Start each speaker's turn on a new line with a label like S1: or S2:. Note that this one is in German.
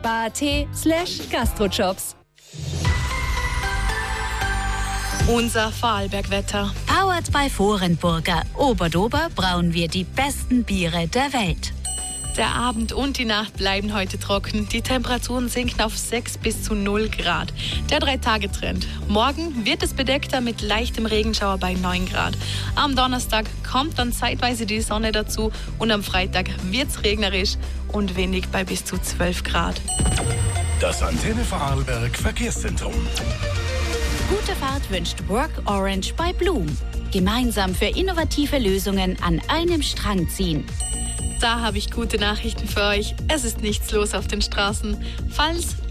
S1: www.gastrochops.
S2: Unser Vorarlbergwetter.
S3: Powered by Vorenburger. Oberdober brauen wir die besten Biere der Welt.
S2: Der Abend und die Nacht bleiben heute trocken. Die Temperaturen sinken auf 6 bis zu 0 Grad. Der 3-Tage-Trend. Morgen wird es bedeckter mit leichtem Regenschauer bei 9 Grad. Am Donnerstag kommt dann zeitweise die Sonne dazu und am Freitag wird es regnerisch und windig bei bis zu 12 Grad.
S4: Das Antenne Vorarlberg Verkehrszentrum.
S3: Gute Fahrt wünscht Work Orange bei Bloom. Gemeinsam für innovative Lösungen an einem Strang ziehen.
S2: Da habe ich gute Nachrichten für euch. Es ist nichts los auf den Straßen. Falls